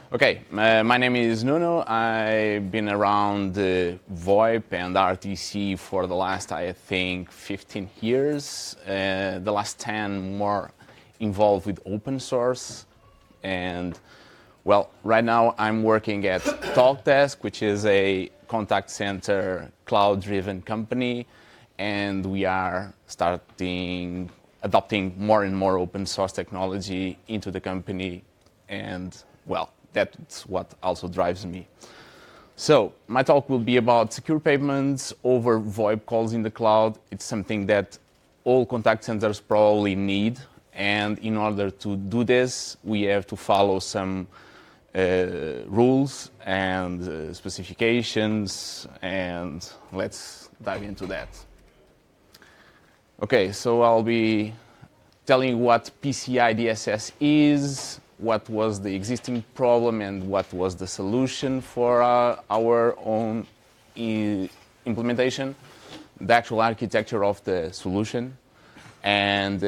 Okay, my name is Nuno. I've been around VoIP and RTC for the last, I think, 15 years. The last 10 more involved with open source. And, well, right now I'm working at TalkDesk, which is a contact center cloud-driven company. And we are adopting more and more open source technology into the company. And, well, that's what also drives me. So my talk will be about secure payments over VoIP calls in the cloud. It's something that all contact centers probably need. And in order to do this, we have to follow some rules and specifications. And let's dive into that. Okay, so I'll be telling you what PCI DSS is, what was the existing problem and what was the solution for our own implementation, the actual architecture of the solution, and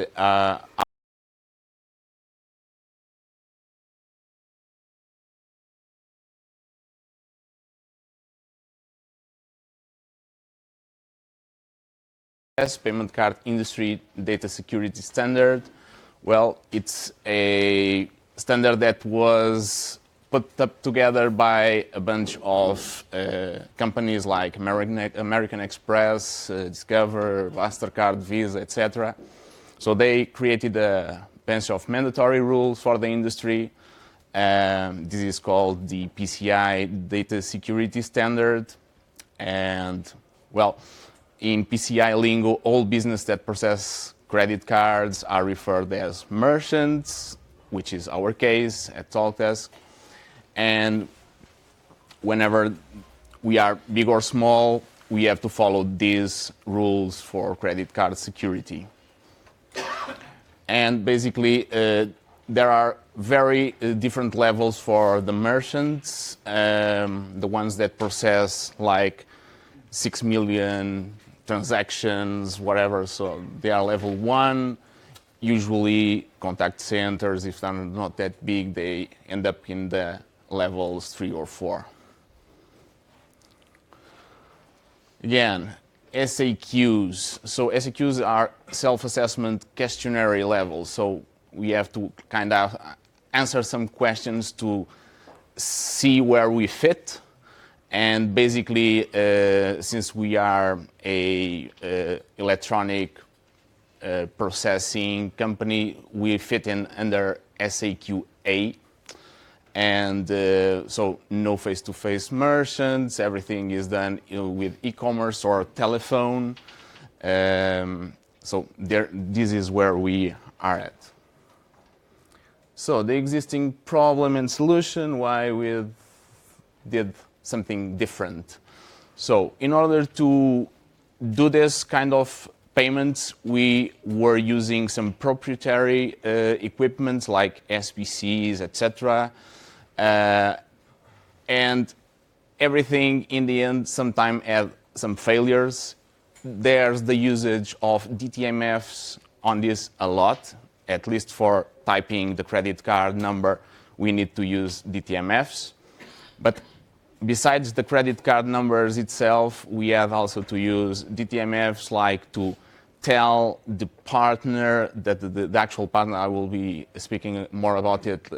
payment card industry data security standard. Well, it's a standard that was put up together by a bunch of companies like American Express, Discover, MasterCard, Visa, etc. So they created a bunch of mandatory rules for the industry. This is called the PCI Data Security Standard. And, well, in PCI lingo, all business that process credit cards are referred as merchants, which is our case at TalkDesk. And whenever we are big or small, we have to follow these rules for credit card security. And basically, there are very different levels for the merchants, the ones that process like 6 million transactions, whatever. So they are level 1. Usually, contact centers, if they're not that big, they end up in the levels 3 or 4. Again, SAQs. So SAQs are self-assessment questionnaire levels. So we have to kind of answer some questions to see where we fit. And basically, since we are a electronic processing company, we fit in under SAQ-A. And so no face-to-face merchants, everything is done with e-commerce or telephone. So this is where we are at. So the existing problem and solution, why we did something different. So in order to do this kind of payments, we were using some proprietary equipment like SBCs, etc. And everything in the end sometimes had some failures. There's the usage of DTMFs on this a lot, at least for typing the credit card number, we need to use DTMFs. But besides the credit card numbers itself, we have also to use DTMFs like to tell the partner that the actual partner, I will be speaking more about it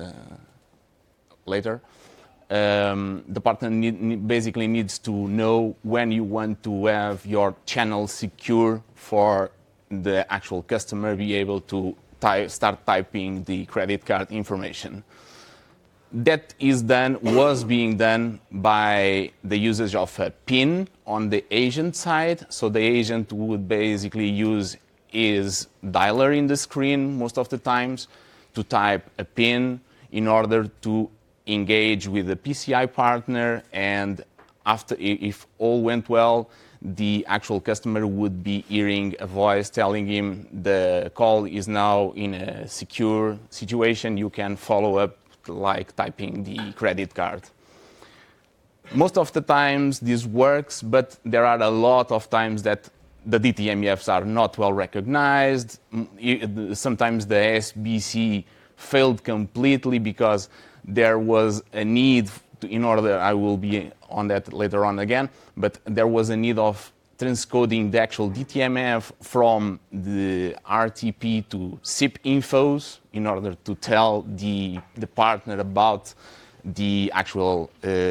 later. The partner basically needs to know when you want to have your channel secure for the actual customer be able to start typing the credit card information. That was being done by the usage of a PIN on the agent side. So the agent would basically use his dialer in the screen most of the times to type a PIN in order to engage with the PCI partner. And after, if all went well, the actual customer would be hearing a voice telling him the call is now in a secure situation. You can follow up like typing the credit card. Most of the times this works, but there are a lot of times that the DTMFs are not well recognized. Sometimes the SBC failed completely because there was a need in order, I will be on that later on again, but there was a need of transcoding the actual DTMF from the RTP to SIP infos in order to tell the partner about the actual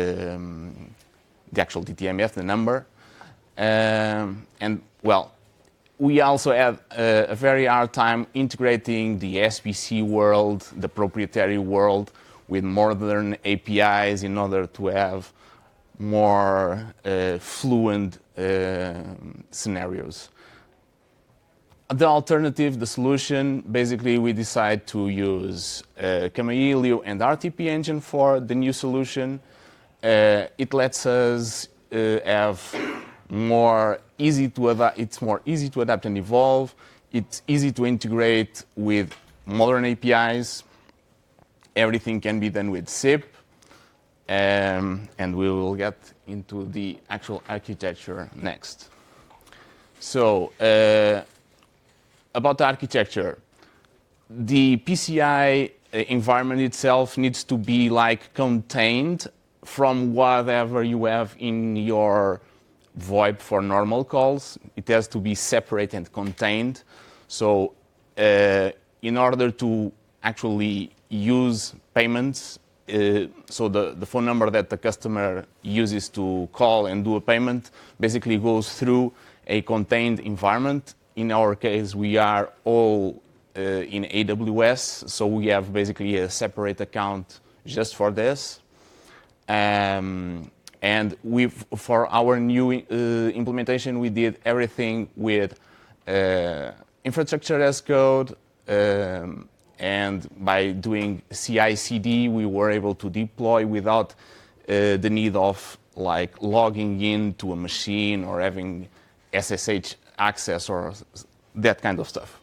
DTMF, the number. And well, we also had a very hard time integrating the SPC world, the proprietary world, with modern APIs in order to have more fluent scenarios. The alternative, the solution, basically we decide to use Kamailio and RTP engine for the new solution. It lets us have more easy to adapt. It's more easy to adapt and evolve. It's easy to integrate with modern APIs. Everything can be done with SIP. And we will get into the actual architecture next. So, about the architecture, the PCI environment itself needs to be like contained from whatever you have in your VoIP for normal calls. It has to be separate and contained. So, in order to actually use payments, so the phone number that the customer uses to call and do a payment basically goes through a contained environment. In our case, we are all in AWS, so we have basically a separate account just for this. And for our new implementation, we did everything with infrastructure as code. And by doing CI/CD, we were able to deploy without the need of like logging into a machine or having SSH access or that kind of stuff.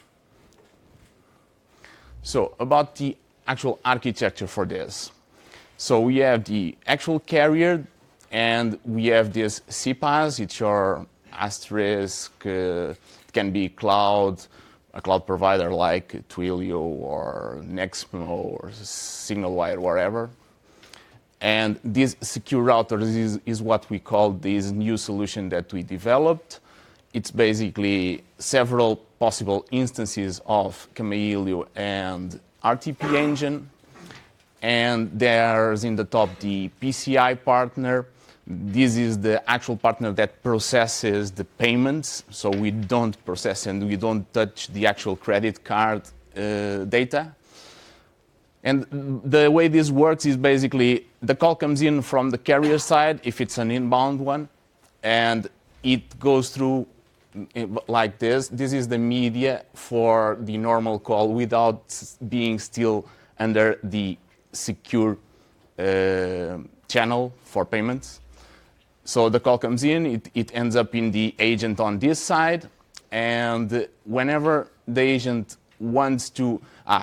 So about the actual architecture for this. So we have the actual carrier, and we have this CPaaS. It's your asterisk. It can be a cloud provider like Twilio or Nexmo or SignalWire, whatever. And this secure router is what we call this new solution that we developed. It's basically several possible instances of Kamailio and RTP engine. And there's in the top the PCI partner. This is the actual partner that processes the payments. So we don't process and we don't touch the actual credit card data. And the way this works is basically the call comes in from the carrier side, if it's an inbound one, and it goes through like this. This is the media for the normal call without being still under the secure channel for payments. So the call comes in, it ends up in the agent on this side, and whenever the agent wants to,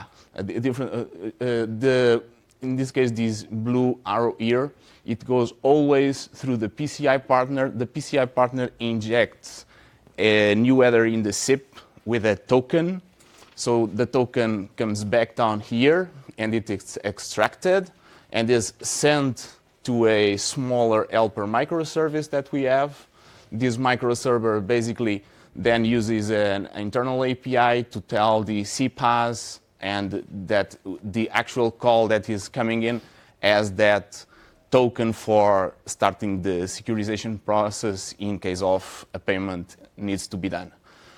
in this case, this blue arrow here, it goes always through the PCI partner. The PCI partner injects a new header in the SIP with a token. So the token comes back down here, and it is extracted and is sent to a smaller helper microservice that we have. This microserver basically then uses an internal API to tell the CPaaS and that the actual call that is coming in as that token for starting the securization process in case of a payment needs to be done.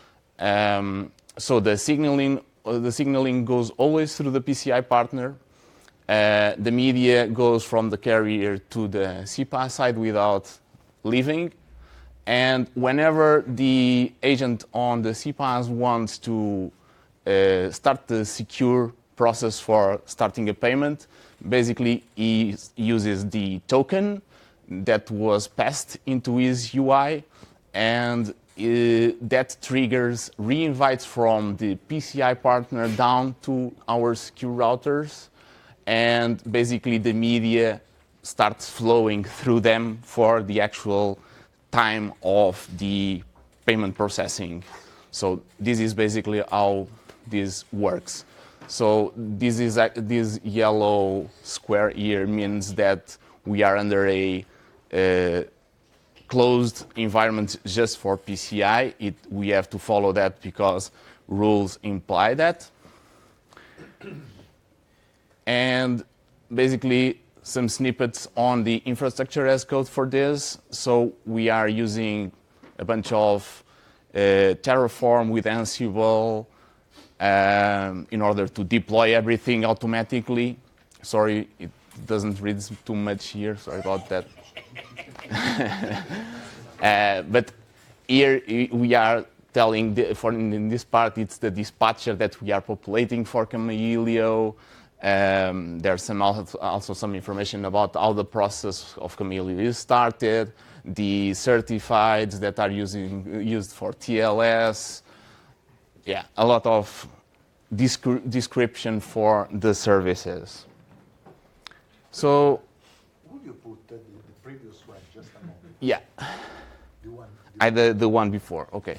So the signaling goes always through the PCI partner. The media goes from the carrier to the CPaaS side without leaving. And whenever the agent on the CPaaS wants to start the secure process for starting a payment, basically he uses the token that was passed into his UI, and that triggers re-invites from the PCI partner down to our secure routers. And basically the media starts flowing through them for the actual time of the payment processing. So this is basically how this works. So this yellow square here means that we are under a closed environment just for PCI. We have to follow that because rules imply that. And basically some snippets on the infrastructure as code for this. So we are using a bunch of Terraform with Ansible in order to deploy everything automatically. Sorry, it doesn't read too much here. Sorry about that. But here we are telling, in this part, it's the dispatcher that we are populating for Kamailio. There's also some information about how the process of Kamailio is started, the certifieds that are used for TLS. Yeah, a lot of description for the services. So, would you put the previous one just a moment? Yeah. The one before, okay.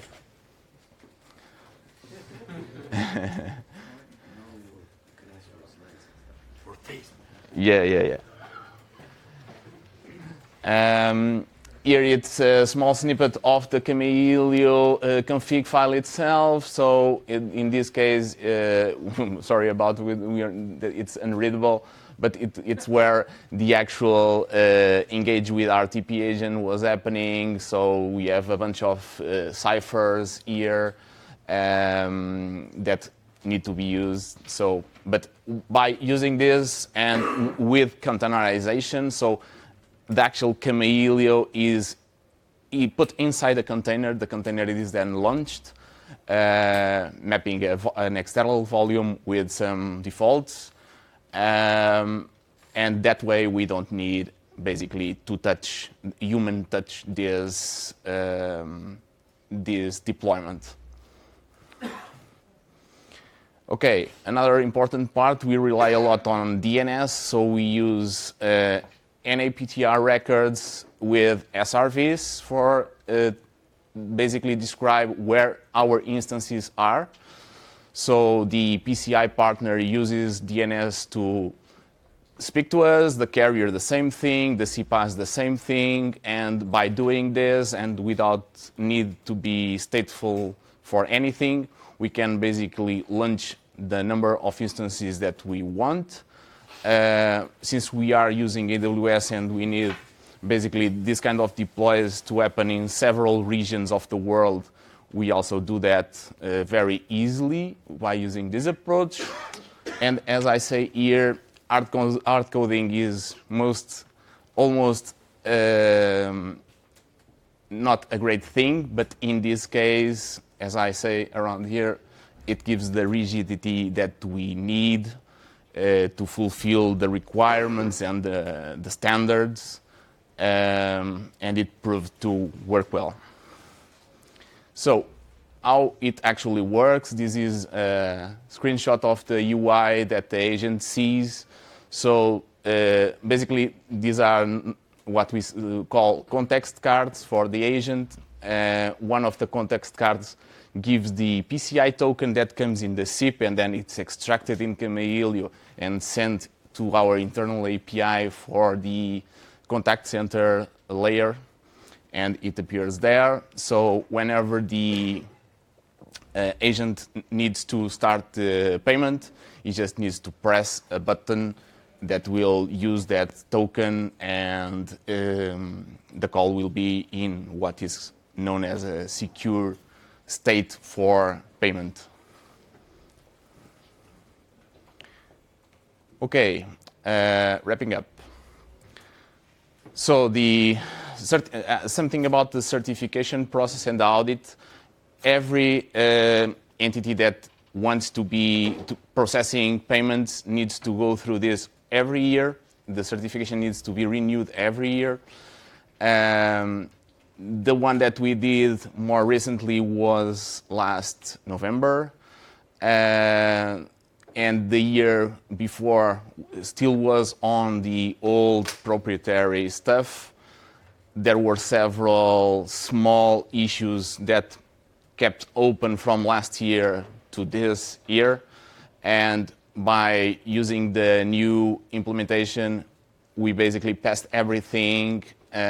Yeah. Here it's a small snippet of the Kamailio config file itself. So in this case, sorry about it's unreadable, but it's where the actual engage with RTP agent was happening. So we have a bunch of ciphers here that need to be used. So, but by using this and with containerization, so the actual Kamailio is put inside a container. The container is then launched, mapping an external volume with some defaults. And that way we don't need basically to human touch this deployment. Okay, another important part, we rely a lot on DNS, so we use NAPTR records with SRVs for basically describe where our instances are. So the PCI partner uses DNS to speak to us, the carrier the same thing, the CPaaS the same thing, and by doing this and without need to be stateful for anything, we can basically launch the number of instances that we want. Since we are using AWS and we need basically this kind of deploys to happen in several regions of the world, we also do that very easily by using this approach. And as I say here, hard coding is almost not a great thing, but in this case, as I say around here, it gives the rigidity that we need to fulfill the requirements and the standards, and it proved to work well. So how it actually works, this is a screenshot of the UI that the agent sees. So basically, these are what we call context cards for the agent. One of the context cards gives the PCI token that comes in the SIP, and then it's extracted in Kamailio and sent to our internal API for the contact center layer, and it appears there. So whenever the agent needs to start the payment, he just needs to press a button that will use that token, and the call will be in what is known as a secure state for payment. Okay, wrapping up. So something about the certification process and the audit. Every entity that wants to be processing payments needs to go through this every year. The certification needs to be renewed every year. The one that we did more recently was last November. And the year before still was on the old proprietary stuff. There were several small issues that kept open from last year to this year. And by using the new implementation, we basically passed everything.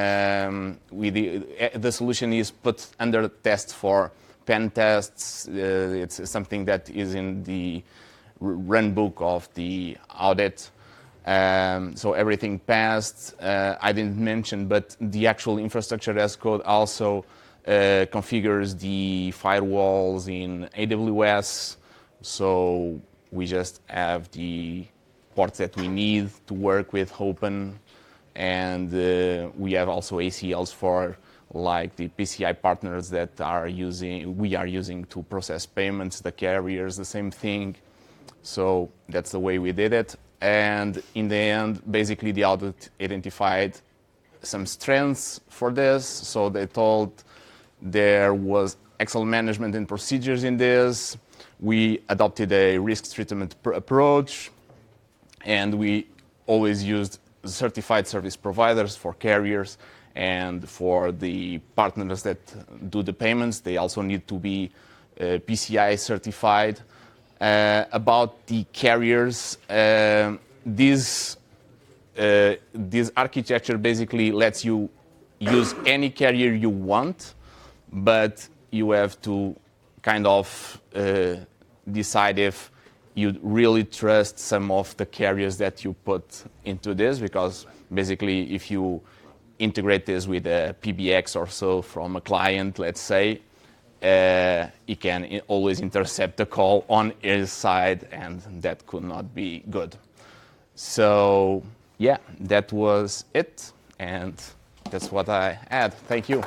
The solution is put under test for pen tests. It's something that is in the run book of the audit. So everything passed. I didn't mention, but the actual infrastructure as code also configures the firewalls in AWS. So we just have the ports that we need to work with Open, and we have also ACLs for like the PCI partners that we are using to process payments, the carriers, the same thing. So that's the way we did it. And in the end, basically the audit identified some strengths for this. So they told there was excellent management and procedures in this. We adopted a risk treatment approach, and we always used certified service providers for carriers, and for the partners that do the payments, they also need to be PCI certified. About the carriers, this architecture basically lets you use any carrier you want, but you have to kind of decide if you really trust some of the carriers that you put into this, because basically if you integrate this with a PBX or so from a client, let's say, he can always intercept the call on his side, and that could not be good. So yeah, that was it, and that's what I had. Thank you.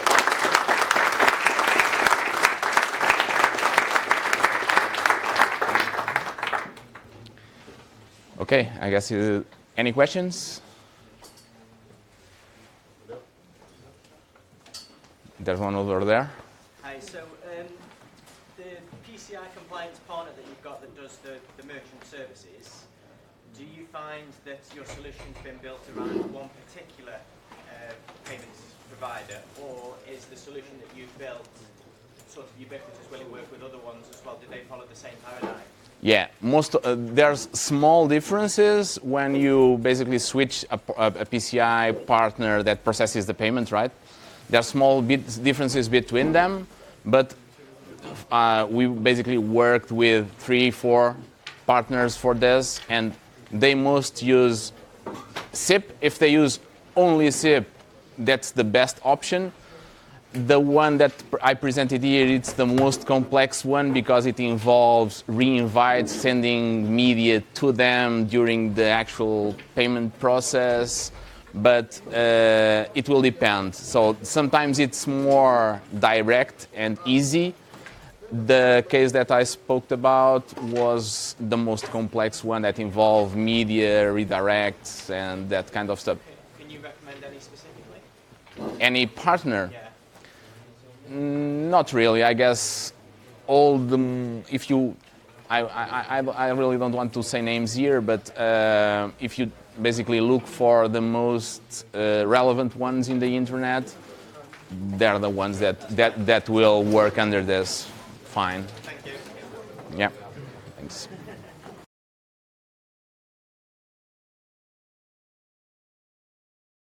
Okay, I guess any questions? There's one over there. Hi, so the PCI compliance partner that you've got that does the merchant services, do you find that your solution's been built around one particular payments provider, or is the solution that you've built sort of ubiquitous, will it work with other ones as well? Do they follow the same paradigm? Yeah, there's small differences when you basically switch a PCI partner that processes the payment, right? There are small differences between them, but we basically worked with 3-4 partners for this, and they most use SIP. If they use only SIP, that's the best option. The one that I presented here, it's the most complex one because it involves re-invites, sending media to them during the actual payment process, but it will depend. So sometimes it's more direct and easy. The case that I spoke about was the most complex one that involved media, redirects, and that kind of stuff. Can you recommend any specifically? Any partner? Yeah. Not really. I guess all the I really don't want to say names here, but if you basically look for the most relevant ones in the internet, they're the ones that will work under this fine. Thank you. Yeah. Thanks.